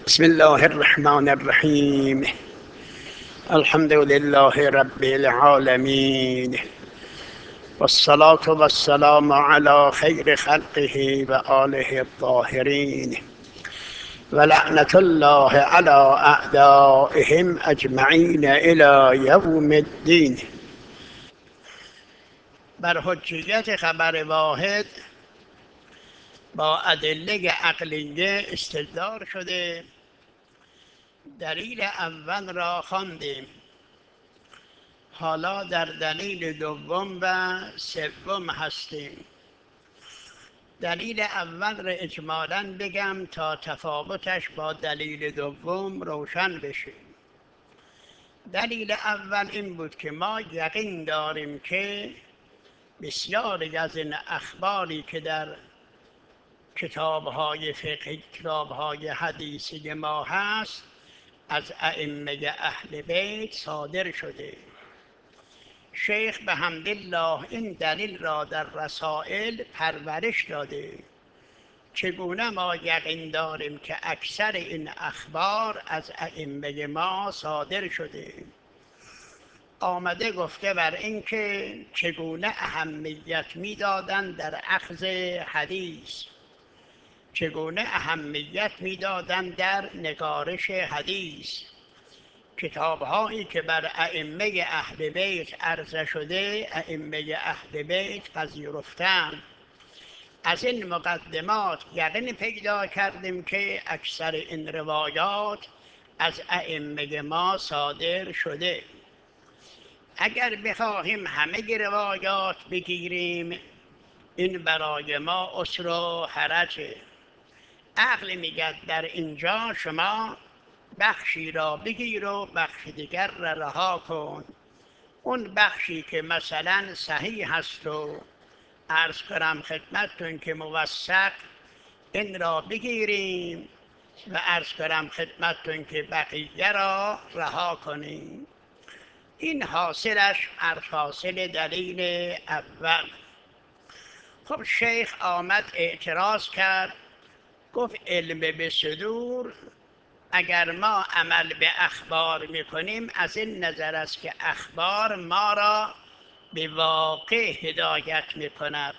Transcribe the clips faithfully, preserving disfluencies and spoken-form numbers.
بسم الله الرحمن الرحیم. الحمد لله رب العالمین والصلاة والسلام على خیر خلقه و آله الطاهرین و لعنة الله على اعدائهم اجمعین الی یوم الدین. بر حجیت خبر واحد با ادله عقلیه استدلال شده. دلیل اول را خواندیم، حالا در دلیل دوم و سوم هستیم. دلیل اول را اجمالاً بگم تا تفاوتش با دلیل دوم روشن بشه. دلیل اول این بود که ما یقین داریم که بسیاری از این اخباری که در کتاب‌های فقهی، کتاب‌های حدیثی ما هست، از ائمه اهل بیت صادر شده. شیخ به حمدالله این دلیل را در رسائل پرورش داده. چگونه ما یقین داریم که اکثر این اخبار از ائمه ما صادر شده؟ آمده گفته بر این که چگونه اهمیت میدادند در اخذ حدیث، چگونه اهمیت میدادند در نگارش حدیث. کتاب‌هایی که بر ائمه اهل بیت عرضه شده، ائمه اهل بیت پذیرفتند. از این مقدمات یقین پیدا کردیم که اکثر این روایات از ائمه ما صادر شده. اگر بخواهیم همه روایات بگیریم، این برای ما عسر و حرجه. عقل میگه در اینجا شما بخشی را بگیر و بخش دیگر را رها کن. اون بخشی که مثلا صحیح هست و عرض کنم خدمتتون که موثق، این را بگیریم و عرض کنم خدمتتون که بقیه را رها کنیم. این حاصلش حاصل دلیل اول. خب شیخ آمد اعتراض کرد، گفت علم به صدور، اگر ما عمل به اخبار میکنیم از این نظر است که اخبار ما را به واقع هدایت میکند.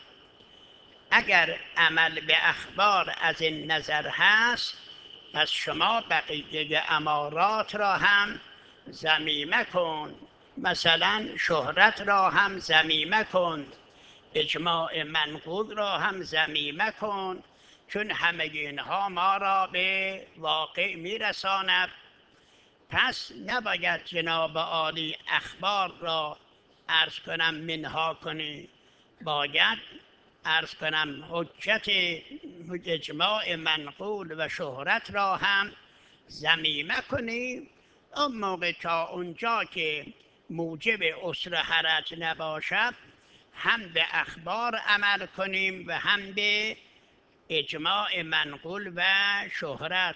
اگر عمل به اخبار از این نظر هست، پس شما بقیه امارات را هم ذمیمه کن. مثلا شهرت را هم ذمیمه کن، اجماع منقول را هم ذمیمه کن، چون همه اینها ما را به واقع میرساند. پس نباید جناب عالی اخبار را عرض کنم منها کنی، باید عرض کنم حجت اجماع منقول و شهرت را هم ذمیمه کنی. اون موقع تا اونجا که موجب عسر حرج نباشد، هم به اخبار عمل کنیم و هم به اجماع منقول و شهرت.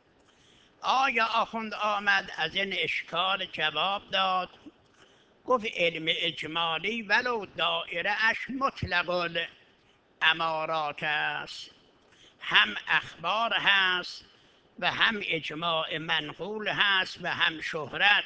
آیا آخوند آمد از این اشکال جواب داد، گفت علم اجمالی ولو دائره اش مطلق امارات است، هم اخبار هست و هم اجماع منقول هست و هم شهرت،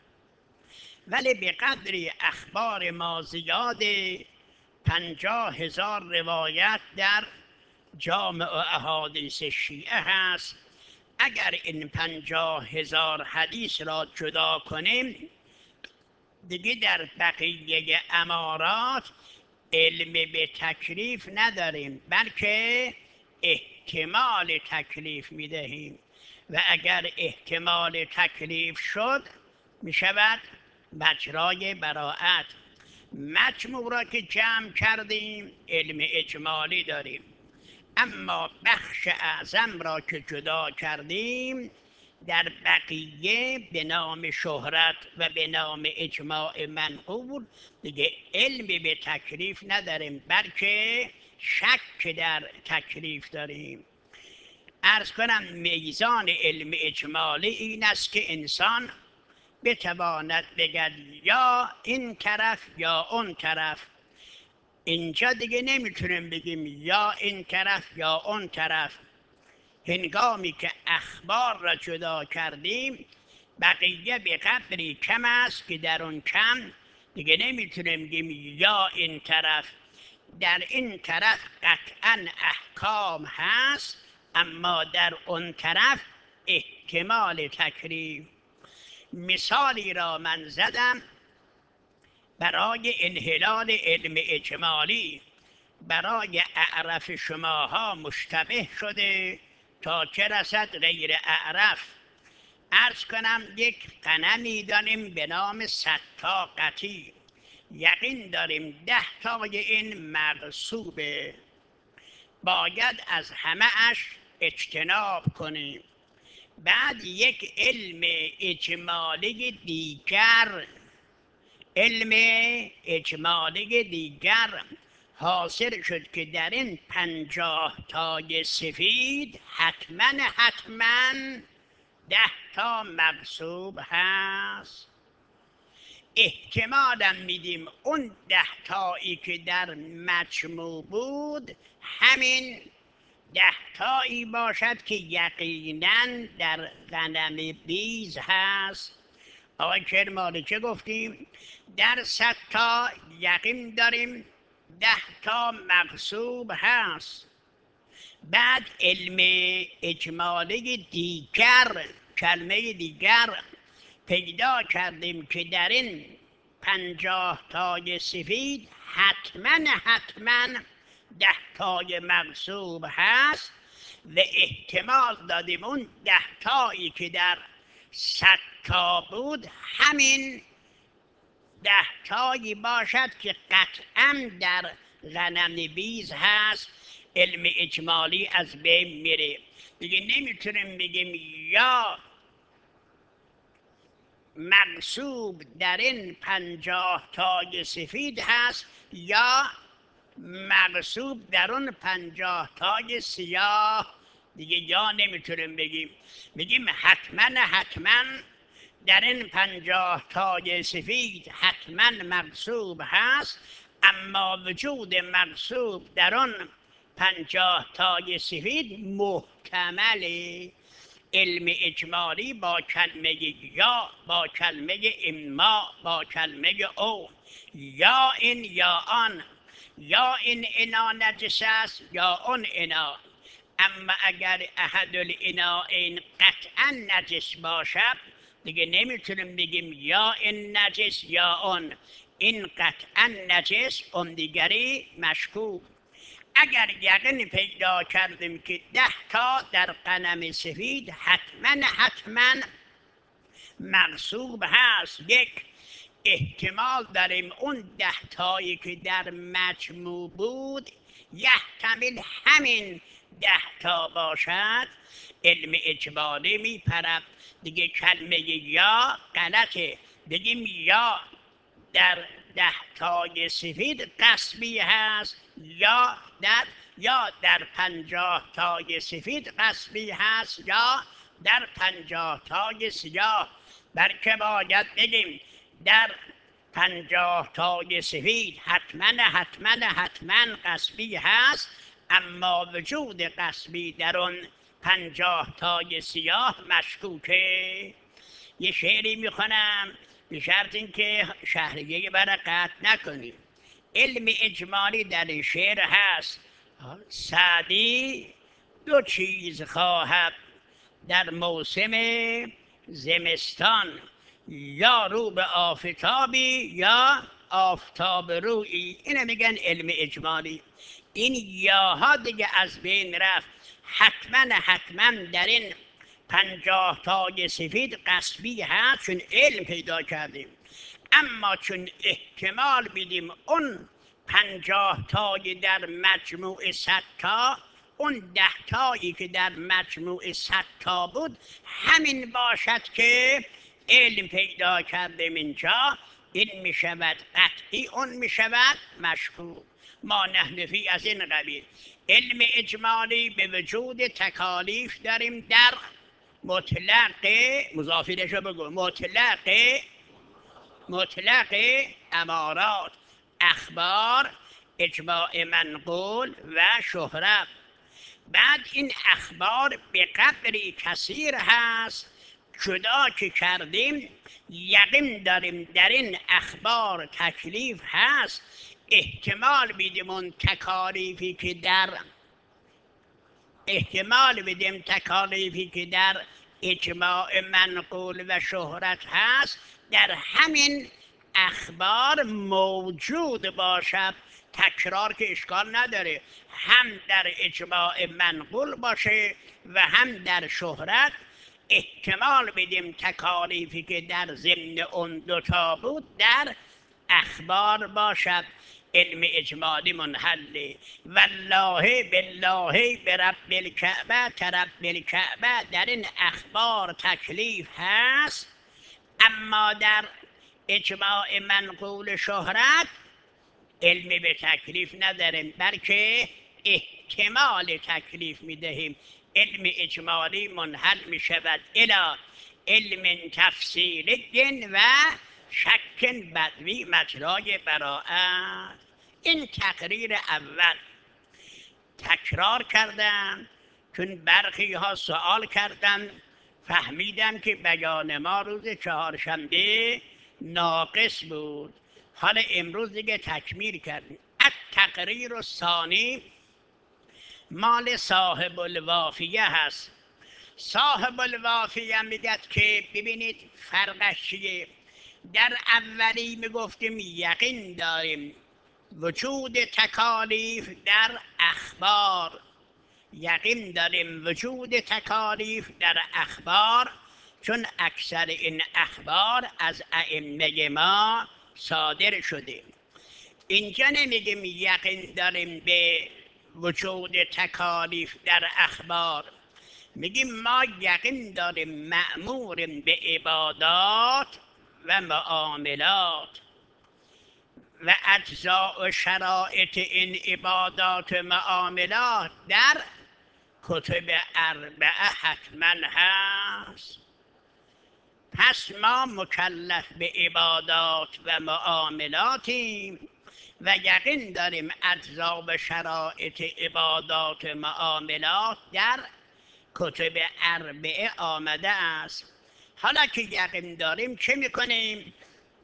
ولی به قدری اخبار ما زیاده، پنجاه هزار روایت در جامع احادیث شیعه هست. اگر این پنجاه هزار حدیث را جدا کنیم، دیگه در بقیه امارات علم به تکلیف نداریم، بلکه احتمال تکلیف میدهیم و اگر احتمال تکلیف شد میشود مجرای براءت. مجموع را که جمع کردیم علم اجمالی داریم، اما بخش اعظم را که جدا کردیم در بقیه به نام شهرت و به نام اجماع منقول دیگه علم به تکلیف نداریم، بلکه شک در تکلیف داریم. عرض کنم میزان علم اجمالی این است که انسان بتواند بگد یا این طرف یا اون طرف. اینجا دیگه نمیتونیم بگیم یا این طرف یا اون طرف. هنگامی که اخبار را جدا کردیم بقیه به قدری کم است که در اون کم دیگه نمیتونیم بگیم یا این طرف. در این طرف قطعا احکام هست، اما در اون طرف احتمال تکریف. مثالی را من زدم برای انحلال علم اجمالی. برای اعرف شماها مشتبه شده تا چه رسد غیر اعرف. عرض کنم یک غنمی داریم به نام صد تا قطیع، یقین داریم ده تای این مغصوبه، باید از همه اش اجتناب کنیم. بعد یک علم اجمالی دیگر علم اجمالی دیگر حاصل شد که در این پنجاه تای سفید حتما حتما ده تا مغصوب هست. احتمالم میدیم اون ده تایی که در مجموع بود همین ده تایی باشد که یقینا در غنم بیز هست. آقای کرمانی چه گفتیم؟ در صد تا یقین داریم ده تا مغصوب هست. بعد علم اجمالی دیگر، کلمه دیگر پیدا کردیم که در این پنجاه تای سفید حتما حتما ده تای مغصوب هست و احتمال دادیم اون ده تایی که در صد تا بود همین ده تایی باشد که قطعا در غنم بیز هست. علم اجمالی از بین میره دیگه. نمیتونیم بگیم یا مغصوب در این پنجاه تای سفید هست یا مغصوب در اون پنجاه تای سیاه، دیگه یا نمیتونیم بگیم. بگیم حتما حتما در این پنجاه تای سفید حتما مغصوب هست، اما وجود مغصوب در اون پنجاه تای سفید محتمله. علم اجمالی با کلمه یا، با کلمه اما، با کلمه او، یا این یا آن، یا این انا نجس است یا اون انا. اما اگر احد الاناءین قطعا نجس باشد دیگه نمیتونیم بگیم یا این نجس یا اون. این قطعا نجس، اون دیگری مشکوک. اگر یقین پیدا کردیم که ده تا در غنم سفید حتما حتما مغصوب هست، یک احتمال داریم اون ده تایی که در مجموع بود یحتمل همین ده تا باشد. علم اجمالی میپرد دیگه. کلمه یا غلطه، بگیم یا در ده تای سفید قصبی هست یا در یا در پنجاه تای سفید قصبی هست یا در پنجاه تای سیاه. بلکه باید بگیم در پنجاه تای سفید حتما حتما حتما قصبی هست، اما وجود قصبی در اون پنجاه تای سیاه مشکوکه. یه شعری میخونم به شرط اینکه شهریه برا قطع نکنیم. علم اجمالی در این شعر هست: سعدی دو چیز خواهد در موسم زمستان، یا رو به آفتابی یا آفتاب رویی. اینه میگن علم اجمالی. این یاها دیگه از بین رفت. حتما حتما در این پنجاه تای سفید قصبی هست چون علم پیدا کردیم، اما چون احتمال بیدیم اون پنجاه تای در مجموع صد تا، اون ده تایی که در مجموع صد تا بود همین باشد که علم پیدا کردیم اینجا. این می شود قطعی، اون می شود مشکوک. ما نحنفی از این قبیل. علم اجمالی به وجود تکالیف داریم در مطلق، مضافیرشو بگو، مطلق مطلق امارات، اخبار، اجماع منقول و شهرت. بعد این اخبار به قدری کثیر هست جدا که کردیم یقین داریم در این اخبار تکلیف هست. احتمال بدیم اون تکالیفی که در احتمال بدیم تکالیفی که در اجماع منقول و شهرت هست در همین اخبار موجود باشد. تکرار که اشکال نداره، هم در اجماع منقول باشه و هم در شهرت. احتمال بدیم تکالیفی که در ضمن اون دوتا بود در اخبار باشد. علم اجمالی منحله. والله بالله برب الکعبه ترب الکعبه در این اخبار تکلیف هست، اما در اجماع منقول شهرت علم به تکلیف نداریم بلکه احتمال تکلیف میدهیم. علم اجمالی منحل می شود الى علم تفصیلی و شک بدوی مجرای براءت. این تقریر اول تکرار کردم چون برخی ها سوال کردن، فهمیدم که بیان ما روز چهارشنبه ناقص بود، حالا امروز دیگه تکمیل کردیم. التقریر الثانی مال صاحب الوافیه هست. صاحب الوافیه میگد که ببینید فرقش چیه. در اولی میگفتیم یقین داریم وجود تکالیف در اخبار، یقین داریم وجود تکالیف در اخبار چون اکثر این اخبار از ائمه ما صادر شده. اینجا نمیگیم یقین داریم به وجود تکالیف در اخبار، میگیم ما یقین داریم مأموریم به عبادات و معاملات و اجزاء و شرایط این عبادات و معاملات در کتب اربعه حتما هست. پس ما مکلف به عبادات و معاملاتیم و یقین داریم اجزا و شرایط عبادات و معاملات در کتب اربعه آمده است. حالا که یقین داریم چه میکنیم؟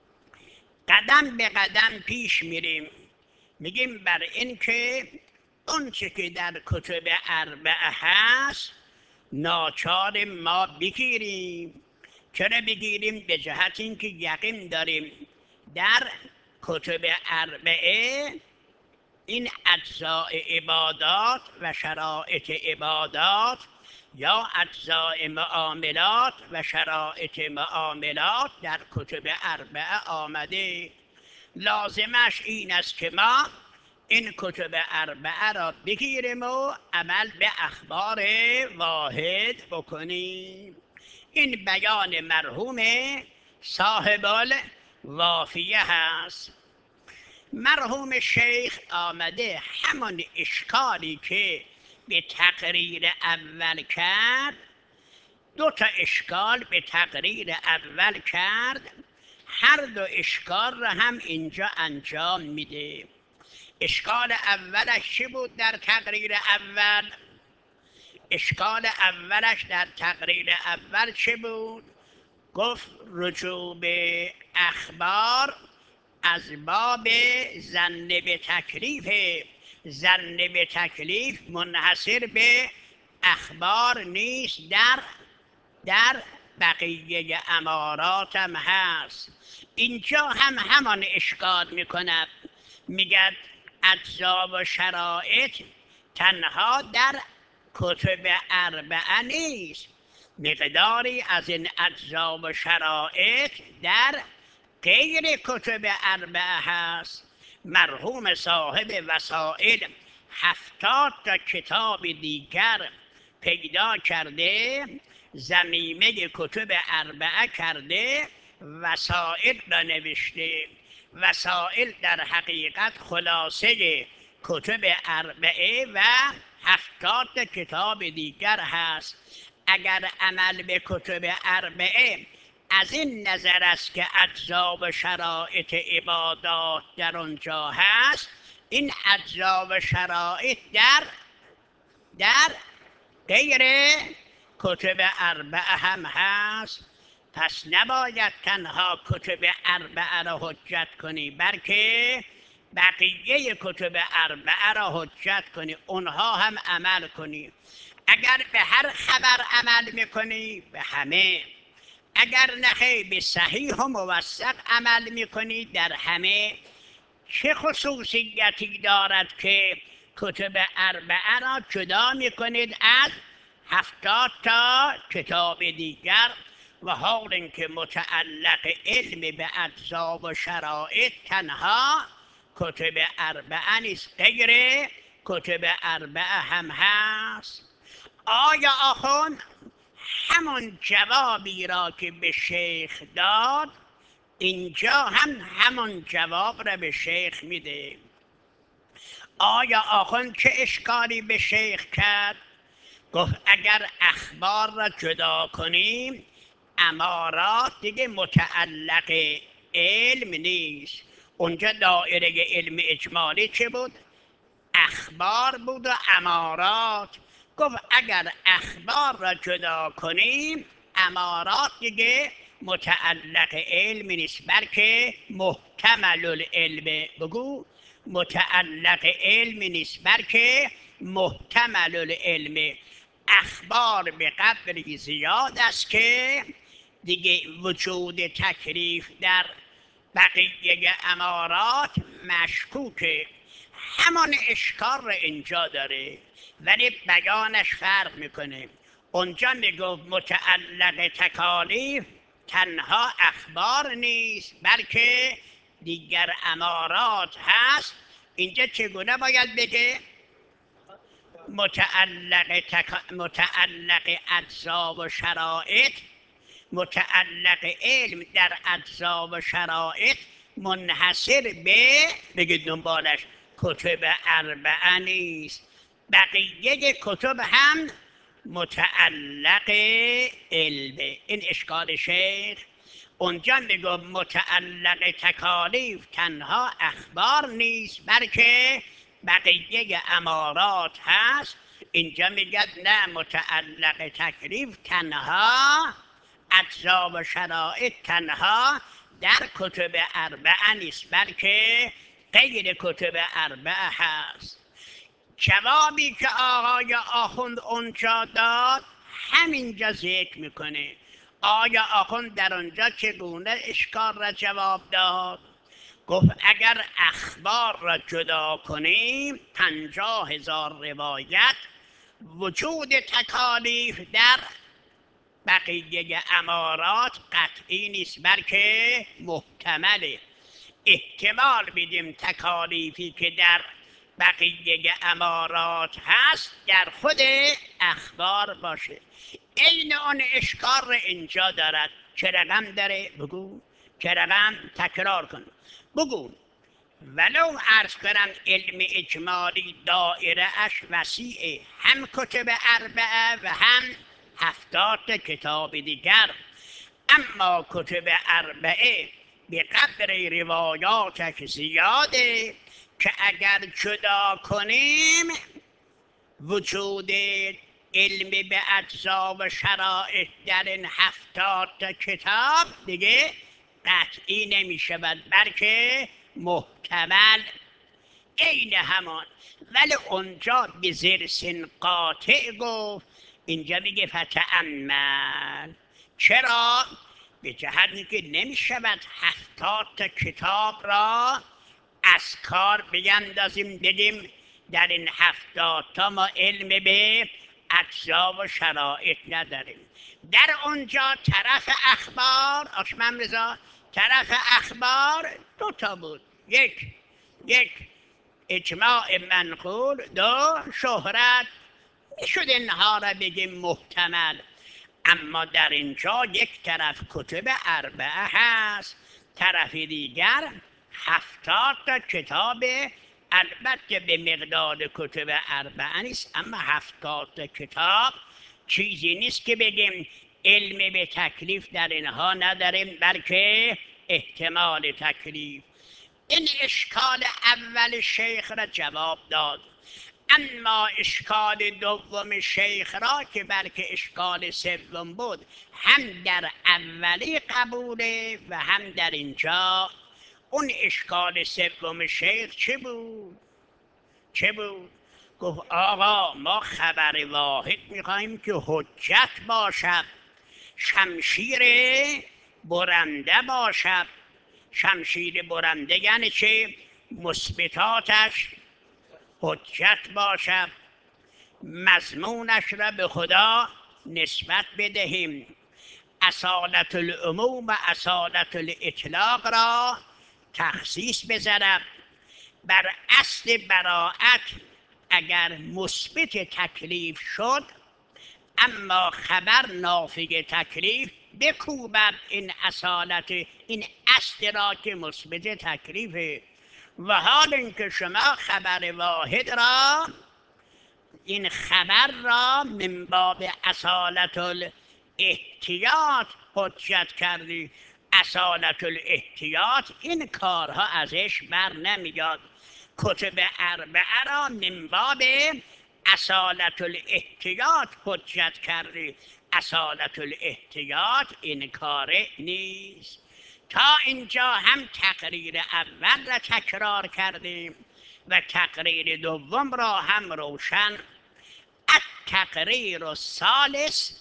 قدم به قدم پیش میریم، میگیم بر این که اون چه که در کتب اربعه هست ناچار ما بگیریم. چرا بگیریم؟ به جهت اینکه یقین داریم در کتب اربعه این اجزاء عبادات و شرایط عبادات یا اجزاء معاملات و شرایط معاملات در کتب اربعه آمده. لازمش این است که ما این کتب اربعه را بگیریم و عمل به اخبار واحد بکنیم. این بیان مرحوم صاحب الوافیه هست. مرحوم شیخ آمده همان اشکالی که به تقریر اول کرد، دو تا اشکال به تقریر اول کرد، هر دو اشکال را هم اینجا انجام میده. اشکال اولش چی بود در تقریر اول؟ اشکال اولش در تقریر اول چه بود؟ گفت رجوع به اخبار از باب ظن به تکلیف، ظن به تکلیف منحصر به اخبار نیست، در در بقیه امارات هم هست. اینجا هم همان اشکال میکند، میگد اجزا و شرایط تنها در کتب اربعه نیست، مقداری از این اجزا و شرایط در غیر کتب اربعه هست. مرحوم صاحب وسائل هفتاد تا کتاب دیگر پیدا کرده، ضمیمه کتب اربعه کرده، وسائل را نوشته. وسائل در حقیقت خلاصه کتب اربعه و هفتاد تا کتاب دیگر هست. اگر عمل به کتب اربعه از این نظر است که اجزا و شرایط عبادات در آنجا هست، این اجزا و شرایط در در غیر کتب اربعه هم هست. پس نباید تنها کتب اربعه را حجت کنی، بلکه بقیه کتب اربعه را حجت کنی، اونها هم عمل کنی. اگر به هر خبر عمل میکنی به همه، اگر نخی به صحیح و موثق عمل میکنی در همه. چه خصوصیتی دارد که کتب اربعه را جدا میکنید از هفتاد تا کتاب دیگر، و حال اینکه متعلق علم به اجزا و شرایط تنها کتب اربعه نیست، غیر کتب اربعه هم هست. آیا آخوند همون جوابی را که به شیخ داد اینجا هم همون جواب را به شیخ میده؟ آیا آخوند چه اشکالی به شیخ کرد؟ گفت اگر اخبار را جدا کنیم امارات دیگه متعلق علم نیست. اونجا دایره علم اجمالی چه بود؟ اخبار بود و امارات. گفت اگر اخبار را جدا کنیم امارات دیگه متعلق علم نیست، بلکه محتمل العلم. بگو متعلق علم نیست، بلکه محتمل العلم. اخبار به قدری زیاد است که دیگه وجود تکلیف در بقیه امارات مشکوکه. همان اشکال را اینجا داره ولی بیانش فرق میکنه. اونجا میگفت متعلق تکالیف تنها اخبار نیست بلکه دیگر امارات هست. اینجا چگونه باید بگه؟ متعلق, تک... متعلق اجزا و شرایط، متعلق علم در اجزا و شرایط منحصر به، بگید دنبالش، کتب اربعه نیست. بقیه کتب هم متعلق علم. این اشکال شیخ. اونجا میگو متعلق تکالیف تنها اخبار نیست بلکه بقیه امارات هست. اینجا میگه نه، متعلق تکلیف تنها اجزا و شرایط تنها در کتب اربعه نیست بلکه غیر کتب اربعه هست. جوابی که آقای آخوند اونجا داد همینجا ذکر میکنه. آیا آخوند در اونجا چگونه اشکال را جواب داد؟ گفت اگر اخبار را جدا کنیم پنجاه هزار روایت وجود تکالیف در بقیه امارات قطعی نیست بلکه محتمله. احتمال میدیم تکالیفی که در بقیه امارات هست در خود اخبار باشه. این آن اشکال را اینجا دارد. چه رقم داره؟ بگو چه رقم؟ تکرار کن بگو. ولو عرض کنم علم اجمالی دائره اش وسیعه، هم کتب اربعه و هم هفتاد کتاب دیگر، اما کتب اربعه به قدر روایاتش زیاده که اگر جدا کنیم وجود علم به اجزا و شرایط در این هفتاد کتاب دیگه قطعی نمی شود بلکه محتمل. عین همان. ولی اونجا به زرسن قاطع گفت، اینجا میگه فتأمل. چرا؟ به جهتی که نمی شود هفتاد تا کتاب را از کار بیندازیم بگیم در این هفتاد تا ما علم به اجزا و شرایط نداریم. در اونجا طرف اخبار آشمم رضا، طرف اخبار دو تا بود، یک یک اجماع منقول، دو شهرت. میشد اینها را بگیم محتمل. اما در اینجا یک طرف کتب اربعه هست، طرف دیگر هفتاد تا کتاب، البته به مقدار کتب اربعه نیست، اما هفتاد تا کتاب چیزی نیست که بگیم علم به تکلیف در اینها نداریم بلکه احتمال تکلیف. این اشکال اول شیخ را جواب داد. اما اشکال دوم شیخ را که بلکه اشکال سوم بود، هم در اولی قبوله و هم در اینجا. اون اشکال سوم شیخ چه بود؟ چه بود؟ گفت آقا ما خبر واحد میخواییم که حجت باشد، شمشیر برنده باشد. شمشیر برنده یعنی چه؟ مثبتاتش حجت باشد، مضمونش را به خدا نسبت بدهیم، اصالت العموم و اصالت الاطلاق را تخصیص بزند. بر اصل براعت اگر مثبت تکلیف شد، اما خبر نافی تکلیف بکوبد این اصالت، این اصل را که مثبت تکلیفه. و حال اینکه شما خبر واحد را، این خبر را من باب اصالت الاحتیاط حجت کردی. اصالت الاحتیاط این کارها ازش بر نمیاد. کتب اربعه را من باب اصالت الاحتیاط حجت کردی. اصالت الاحتیاط این کاره نیست. تا اینجا هم تقریر اول را تکرار کردیم و تقریر دوم را هم روشن. التقریر الثالث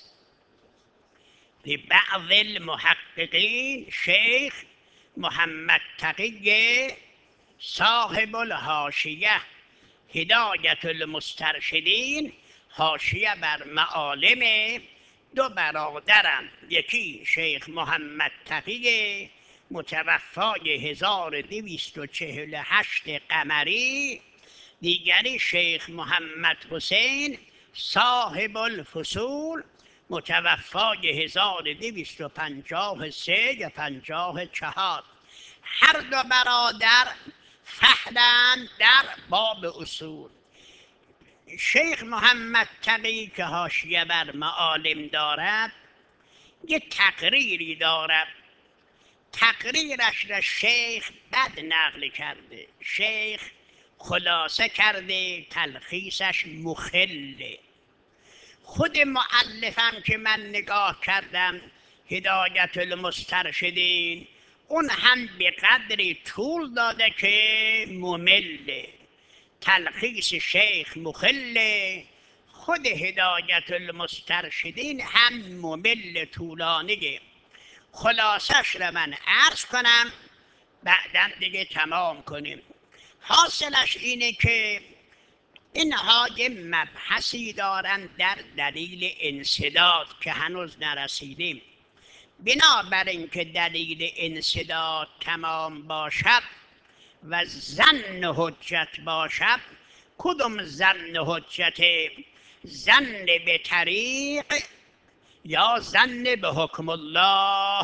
لبعض المحققین، شیخ محمد تقی صاحب الحاشیه هدایت المسترشدین، حاشیه بر معالم دو برادرم، یکی شیخ محمد تقی متوفای هزار و دویست و چهل و هشت قمری، دیگری شیخ محمد حسین صاحب الفصول متوفای هزار و دویست و پنجاه و سه یا پنجاه و چهار. هر دو برادر فهدند در باب اصول. شیخ محمد تقی که حاشیه بر معالم دارد یه تقریری دارد. تقریرش را شیخ بد نقل کرده، شیخ خلاصه کرده، تلخیصش مخله. خود مؤلفم که من نگاه کردم هدایت المسترشدین، اون هم به قدری طول داده که ممله. تلخیص شیخ مخله، خود هدایت المسترشدین هم ممل طولانیه. خلاصش را من عرض کنم بعداً دیگه تمام کنیم. حاصلش اینه که اینها یه مبحثی دارن در دلیل انسداد که هنوز نرسیدیم. بنابراین که دلیل انسداد تمام باشد و ظن حجت باشد، کدوم ظن حجت؟ ظن به طریق یا ظن به حکم الله؟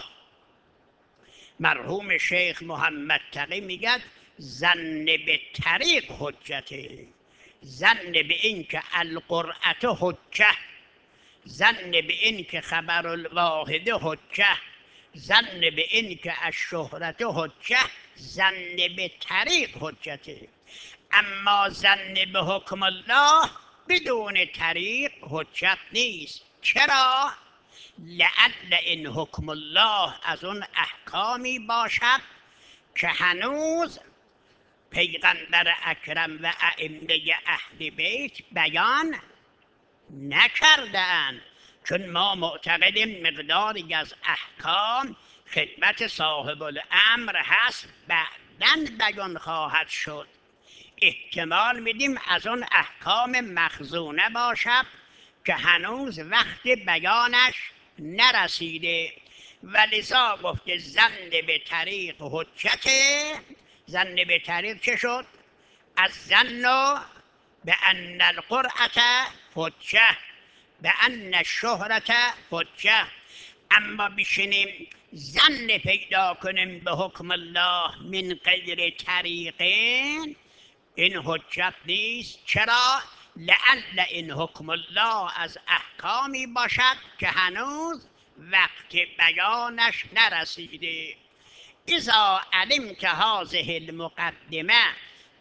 مرحوم شیخ محمد تقی میگد ظن به طریق حجته، ظن به این که القرأت حجه، ظن به این که خبر الواحد حجه، ظن به این که الشهرت حجه، ظن به طریق حجته. اما ظن به حکم الله بدون طریق حجت نیست. چرا؟ لعل این حکم الله از اون احکامی باشد که هنوز پیغمبر اکرم و ائمه اهل بیت بیان نکردند. چون ما معتقدیم مقداری از احکام خدمت صاحب الامر هست، بعداً بیان خواهد شد. احتمال میدیم از اون احکام مخزونه باشد که هنوز وقت بیانش نرسیده. ولذا گفته ظن به طریق حجته. ظن به طریق چه شد؟ از ظن به ان القرأت حجه، به ان الشهرت حجه. اما بشینیم ظن پیدا کنیم به حکم الله من غیر طریقین، این حجت نیست. چرا؟ لعل این حکم الله از احکامی باشد که هنوز وقت بیانش نرسیده. اذا علمت هذه المقدمه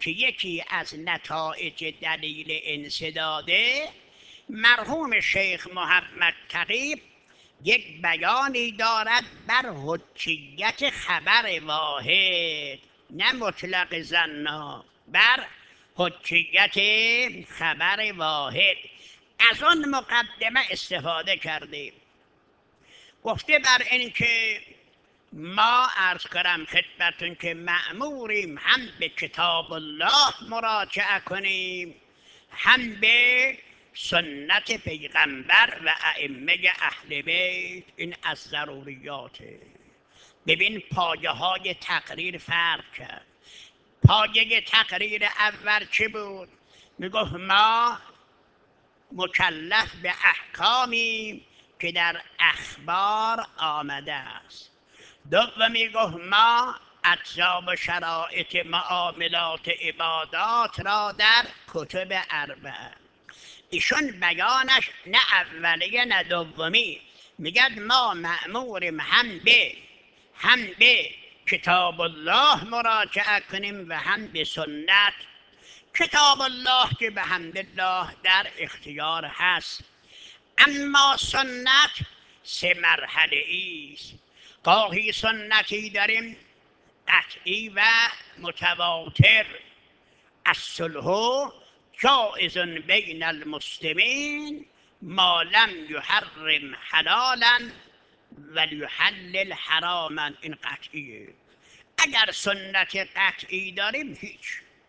که یکی از نتایج دلیل انسداده، مرحوم شیخ محمد تقی یک بیانی دارد بر حجیت خبر واحد، نه مطلق زنا، بر حجیت خبر واحد. از آن مقدمه استفاده کردیم، گفته بر این که ما عرض کنم خدمتون که مأموریم هم به کتاب الله مراجعه کنیم، هم به سنت پیغمبر و ائمه اهل بیت. این از ضروریاته. ببین پایه های تقریر فرق کرد. پایه تقریر اول چه بود؟ میگفت ما مکلف به احکامی که در اخبار آمده است. دومی گفت ما اجزا و شرایط معاملات عبادات را در کتب اربعه. ایشون بیانش نه اولیه نه دومی، میگد ما مأموریم هم به هم به کتاب الله مراجعه کنیم و هم به سنت. کتاب الله که به حمدالله در اختیار هست، اما سنت سه مرحله ایست. گاهی سنتی داریم قطعی و متواتر، الصلح جائز بین المسلمین ما لم یحرم حلالا ولیحلل حراما. این قطعیه. اگر سنت قطعی داریم هیچ.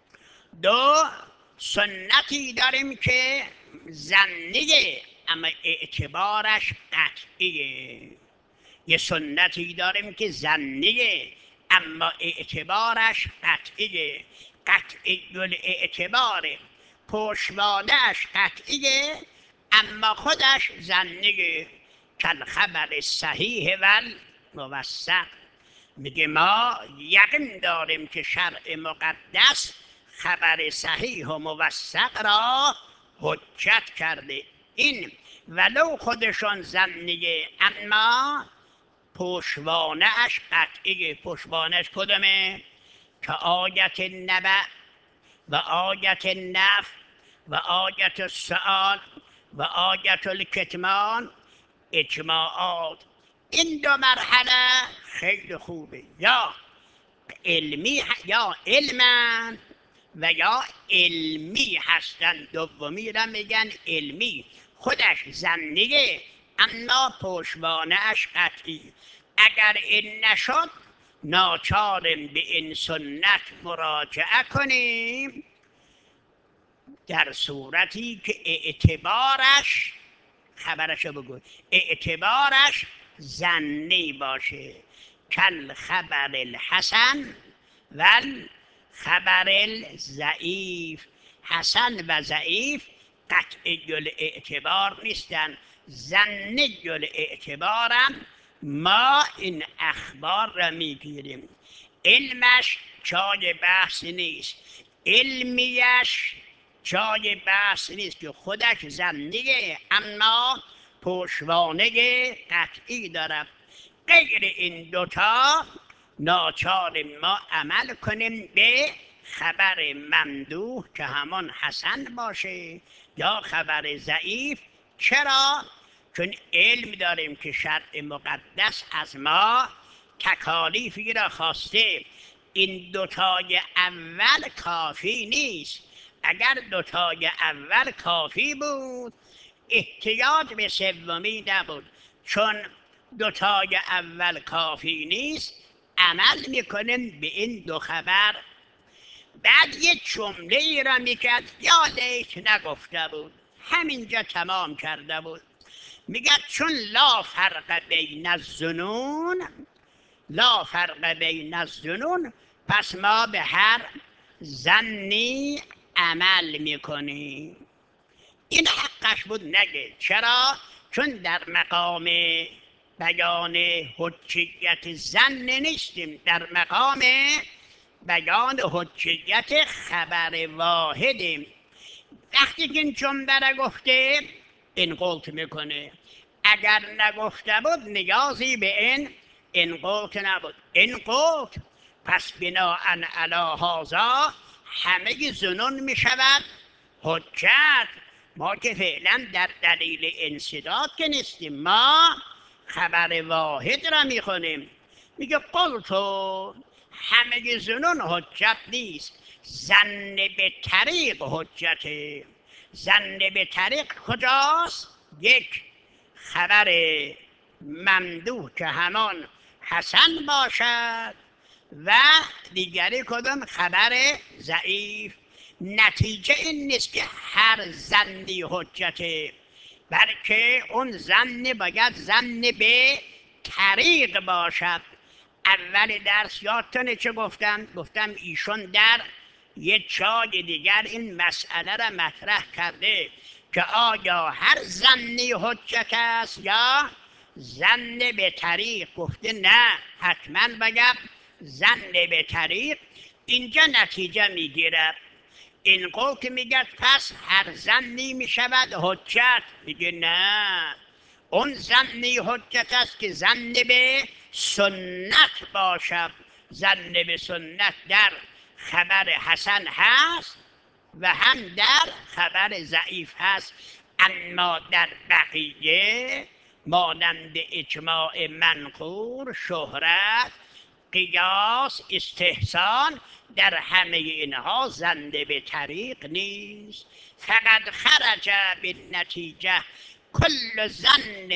دو سنتی داریم که ظنیه اما اعتبارش قطعیه. یه سنتی داریم که ظنیه اما اعتبارش قطعیه. قطعی الاعتباره، پشتوانه‌اش قطعیه اما خودش ظنیه. کالخبر صحیح و الموثق. میگه ما یقین داریم که شرع مقدس خبر صحیح و موثق را حجت کرده. این ولو خودشان ظنیه اما پشتوانه اش قطعیه. پشتوانهش کدومه؟ که آیت نبع و آیت نفی و آیت السؤال و آیت الکتمان، اجماعات. این دو مرحله خیلی خوبه، یا علمی یا علمن و یا علمی هستن. دومی را میگن علمی، خودش ظنیه اما پشتوانه اش قطعی. اگر این نشد ناچاریم به این سنت مراجعه کنیم در صورتی که اعتبارش، خبرشو بگو، اعتبارش ظنی باشه. کل خبر الحسن و خبر الضعیف. حسن و ضعیف قطعی الاعتبار نیستن، ظنی الاعتبارم. ما این اخبار را میگیریم، علمش جای بحث نیست، علمیش جای بحث نیست که خودش ظنیه اما پشتوانه قطعی دارد. غیر این دوتا ناچار ما عمل کنیم به خبر ممدوح که همان حسن باشه یا خبر ضعیف. چرا؟ چون علم داریم که شرع مقدس از ما تکالیفی را خواسته. این دوتای اول کافی نیست. اگر دوتای اول کافی بود احتیاج به سومی نبود. چون دوتای اول کافی نیست عمل میکنیم به این دو خبر. بعد یه جمله ای را میکرد یادش نگفته بود، همینجا تمام کرده بود. میگه چون لا فرق بین الظنون، لا فرق بین الظنون، پس ما به هر ظنی عمل میکنیم. این حقش بود نگه. چرا؟ چون در مقام بیان حجیت ظن نیستیم، در مقام بیان حجیت خبر واحدیم. وقتی که این جمله را گفته این قلت میکنه. اگر نگفته بود نیازی به این این قلت نبود. این قلت پس بناء علی هذا همه زنون می شود حجت. ما که فعلا در دلیل انصداد که نیستیم، ما خبر واحد را می خونیم. میگه قلتو همه زنون حجت نیست، ظن به طریق حجته. ظن به طریق کجاست؟ یک، خبر ممدوح که همان حسن باشد و دیگری کدام؟ خبر ضعیف. نتیجه این نیست که هر ظنی حجته، بلکه اون ظن باید ظن به طریق باشد. اول درس یادتونه چه گفتم؟ گفتم ایشون در یه جای دیگر این مسئله را مطرح کرده که آیا هر ظنی حجت است یا ظن به طریق. گفته نه، حتما باید ظن به طریق. اینجا نتیجه میگیرد. این قول که میگه پس هر ظنی میشود حجت، میگه نه، اون ظنی حجت است که ظن به سنت باشد. ظن به سنت در خبر حسن هست و هم در خبر ضعیف هست. اما در بقیه مانند اجماع منقول، شهرت، قیاس، استحسان، در همه اینها ظن به طریق نیست. فقط خرج بالنتیجه کل ظن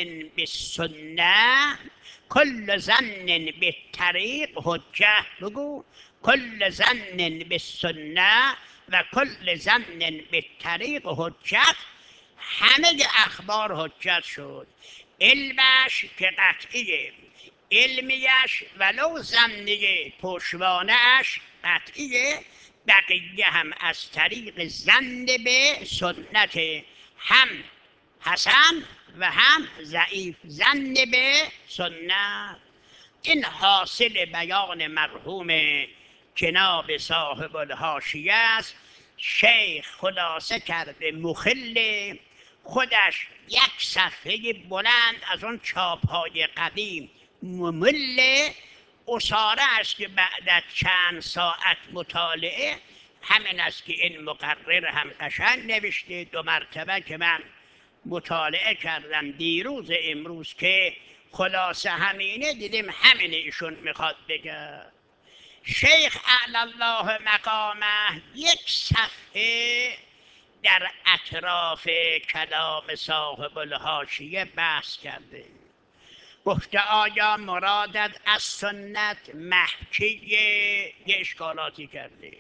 بالسنه، کل ظن بالطریق حجت. بگو کل ظن بالسنه و کل ظن بالطریق حجت. همه اخبار حجت شد. علمش که قطعیه، علمیش ولو ظنیه، پشتوانه‌اش قطعیه، بقیه هم از طریق ظن به سنت، هم حسن و هم ضعیف. ظن به سنت. این حاصل بیان مرحوم جناب صاحب الحاشیه است. شیخ خلاصه کرده مخل خودش یک صفحه بلند از اون چاپ‌های قدیم، ممل اصاره است که بعد از چند ساعت مطالعه همین است که این مقرر هم قشنگ نوشته. دو مرتبه که من مطالعه کردم دیروز امروز که خلاصه همینه، دیدیم همین ایشون میخواد بگه. شیخ اعلی الله مقامه یک صفحه در اطراف کلام صاحب الحاشیه بحث کرده. گفته آیا مرادت از سنت محکیه؟ یه اشکالاتی کرده.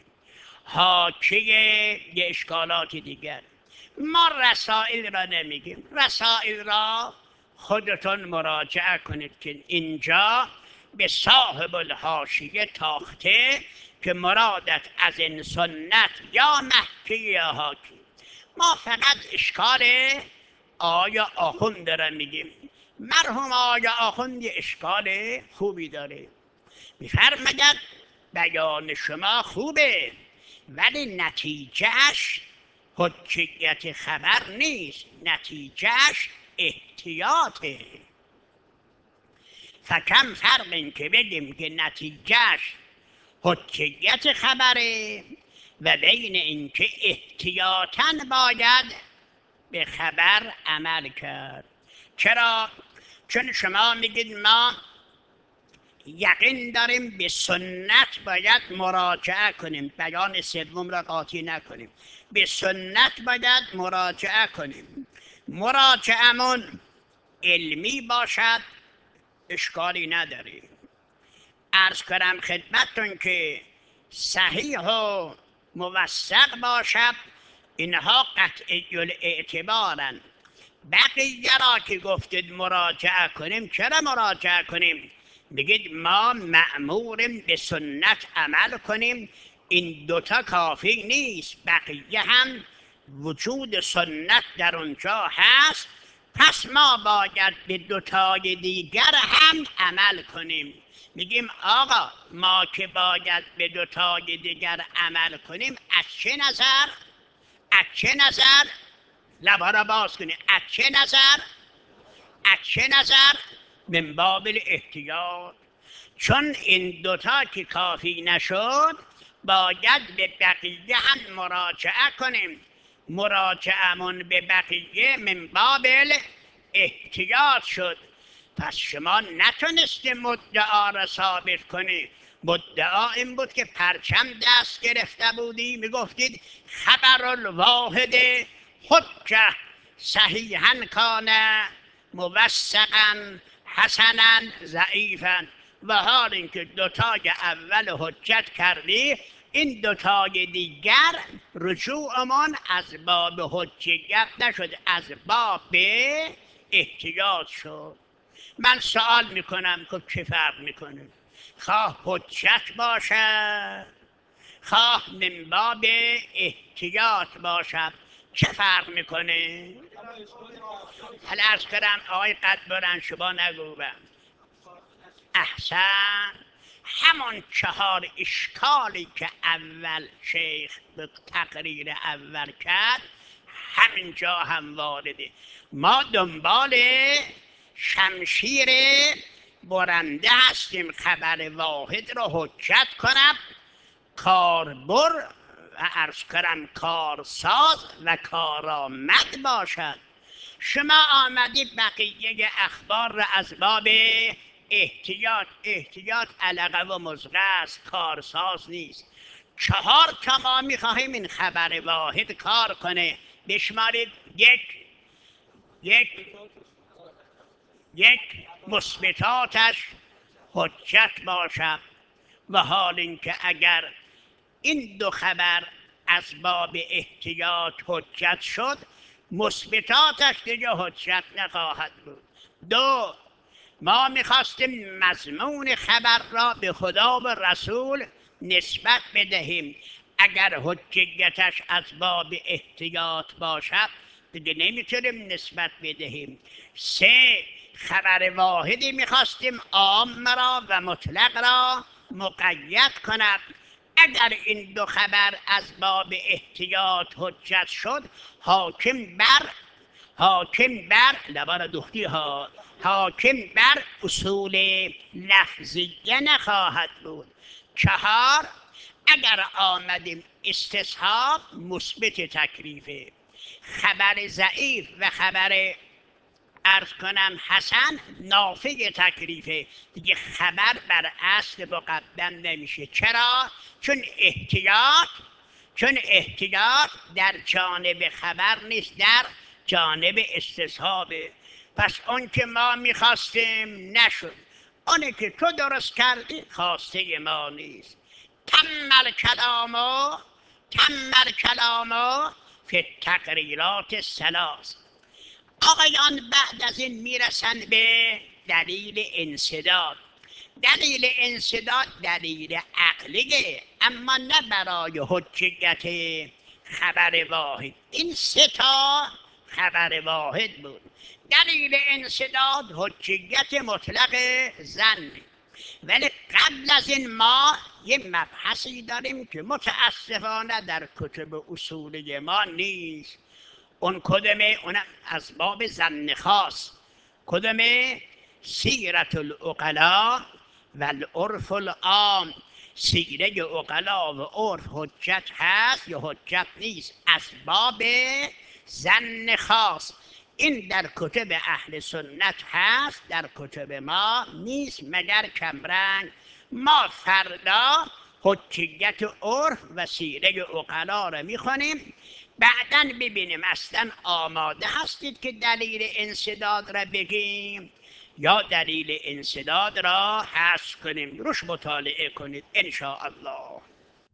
حاکیه؟ یه اشکالاتی دیگر. ما رسائل را نمیگیم، رسائل را خودتون مراجعه کنید که اینجا به صاحب الحاشیه تاخته که مرادت از این سنت یا محکیه یا حاکی. ما فقط اشکال آیا آخوند را میگیم. مرحوم آیا آخوند اشکال خوبی داره، میفرماید بیان شما خوبه ولی نتیجهش حجیت خبر نیست، نتیجهش احتیاطه. فکم فرق این که بگیم که نتیجهش حجیت خبره و بین این که احتیاطاً باید به خبر عمل کرد. چرا؟ چون شما میگید ما یقین داریم به سنت باید مراجعه کنیم، بیان سوم را قاطی نکنیم، به سنت باید مراجعه کنیم. مراجعه‌مون علمی باشد اشکالی نداره. عرض کنم خدمتتون که صحیح و موثق باشد، اینها قطعی الاعتبارن. بقیه را که گفتید مراجعه کنیم، چرا مراجعه کنیم؟ بگید ما مأموریم به سنت عمل کنیم، این دوتا کافی نیست، بقیه هم وجود سنت در اونجا هست، پس ما باید به دوتای دیگر هم عمل کنیم. میگیم آقا ما که باید به دوتای دیگر عمل کنیم، از چه نظر؟ از چه نظر؟ لبا را باز کنیم. از چه نظر؟ از چه نظر؟ من باب الاحتیاط. چون این دوتا که کافی نشد، باید به بقیه هم مراجعه کنیم. مراجعهمون به بقیه من باب احتیاط شد. پس شما نتونستی مدعا را ثابت کنی. مدعا این بود که پرچم دست گرفته بودی، میگفتید خبر الواحد حجه صحیحا کانه موثقا حسنا ضعیفا. و حال اینکه دوتای اول حجت کردی، این دوتای دیگر رجوعمان از باب حجیت نشد، از باب احتیاط شد. من سوال میکنم که چه فرق میکنه؟ خواه حجت باشه خواه من باب احتیاط باشد، چه فرق میکنه؟ حالا عرض کردم آقای قد برن شما نگوبم. احسن. همون چهار اشکالی که اول شیخ به تقریر اول کرد همینجا هم وارده. ما دنبال شمشیر برنده هستیم، خبر واحد رو حجت کنم، کاربر و عرض کنم کارساز و کارآمد باشد. شما آمدید بقیه اخبار را از باب احتیاط احتیاط علقه و مزغه است، کارساز نیست. چهار تا ما میخواهیم این خبر واحد کار کنه. بشمارید. یک یک یک مثبتاتش حجت باشد. و حال اینکه اگر این دو خبر از باب احتیاط حجت شد، مثبتاتش دیگه حجت نخواهد بود. دو، ما میخواستیم مضمون خبر را به خدا و رسول نسبت بدهیم. اگر حجیتش از باب احتیاط باشد دیگه نمیتونیم نسبت بدهیم. سه، خبر واحدی میخواستیم عام را و مطلق را مقید کند. اگر این دو خبر از باب احتیاط حجت شد، حاکم بر حاکم بر لبان دختی ها حاکم بر اصول لفظیه نخواهد بود. چهار، اگر آمدیم استصحاب مثبت تکلیفه. خبر ضعیف و خبر عرض کنم حسن نافی تکلیفه. دیگه خبر بر اصل مقدم نمیشه. چرا؟ چون احتیاط چون احتیاط در جانب خبر نیست، در جانب استصحابه. پس اون که ما میخواستیم نشد، اونه که تو درست کردی خواسته ما نیست. تمر کلامو تمر کلامو فی تقریرات ثلاث. آقایان بعد از این میرسن به دلیل انسداد. دلیل انسداد دلیل عقلیه، اما نه برای حجیت خبر واحد. این سه تا خبر واحد بود. دلیل انسداد حجیت مطلق ظن. ولی قبل از این ما یه مبحثی داریم که متاسفانه در کتب اصولی ما نیست. اون کدومه؟ اون از باب ظن خاص. کدومه؟ سیرت العقلاء و العرف العام. سیره عقلا و عرف حجت هست یا حجت نیست، از باب ظن خاص. این در کتب اهل سنت هست، در کتب ما نیست مگر کمرنگ. ما فردا حجیت عرف و سیره عقلا را میخونیم، بعداً ببینیم اصلا آماده هستید که دلیل انسداد را بگیم یا دلیل انسداد را حذف کنیم. روش مطالعه کنید ان شاء الله.